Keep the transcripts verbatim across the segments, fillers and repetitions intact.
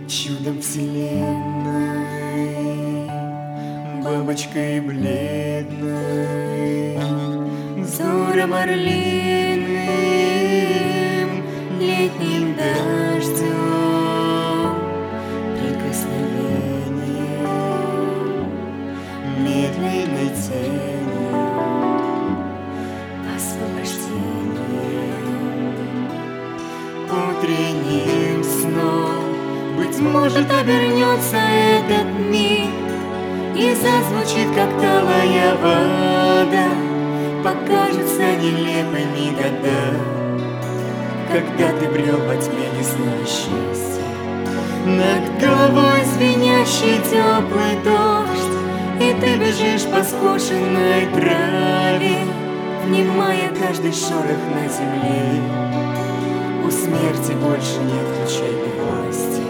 Чудом вселенной, бабочкой бледной, взором орлиным, летним дождем, прикосновением, медленной тенью, освобождением, утренним сном. Быть может, обернется этот миг и зазвучит, как талая вода. Покажутся нелепыми года, когда ты брел во тьме, не зная счастья. Над головой звенящий теплый дождь, и ты бежишь по скошенной траве, внимая каждый шорох на земле. У смерти больше нет ключей и власти.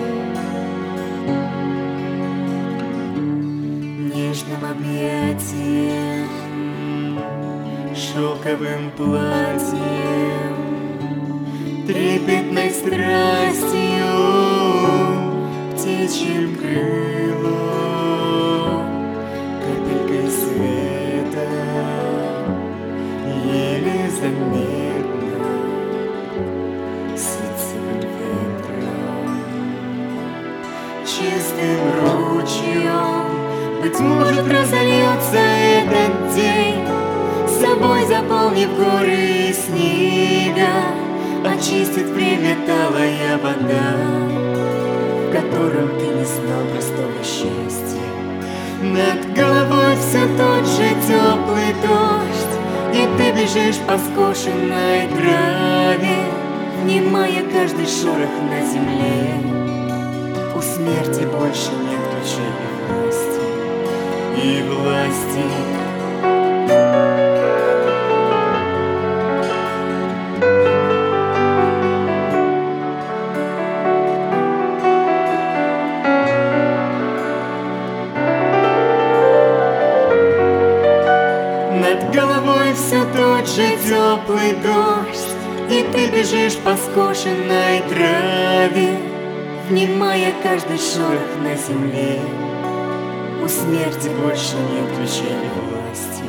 Нежным объятием, шелковым платьем, трепетной страстью, птичьим крылом, капелькой света, еле заметно, ситцевым ветром, чистым ручьем. Быть может, разольется этот день, собой заполнив горы и снега, очистит время талая вода, в котором ты не знал простого счастья. Над головой все тот же теплый дождь, и ты бежишь по скошенной траве, внимая каждый шорох на земле. У смерти больше нет ключей и власти, и власти. Над головой все тот же теплый дождь, и ты бежишь по скошенной траве, внимая каждый шорох на земле. У смерти больше нет ключей и власти.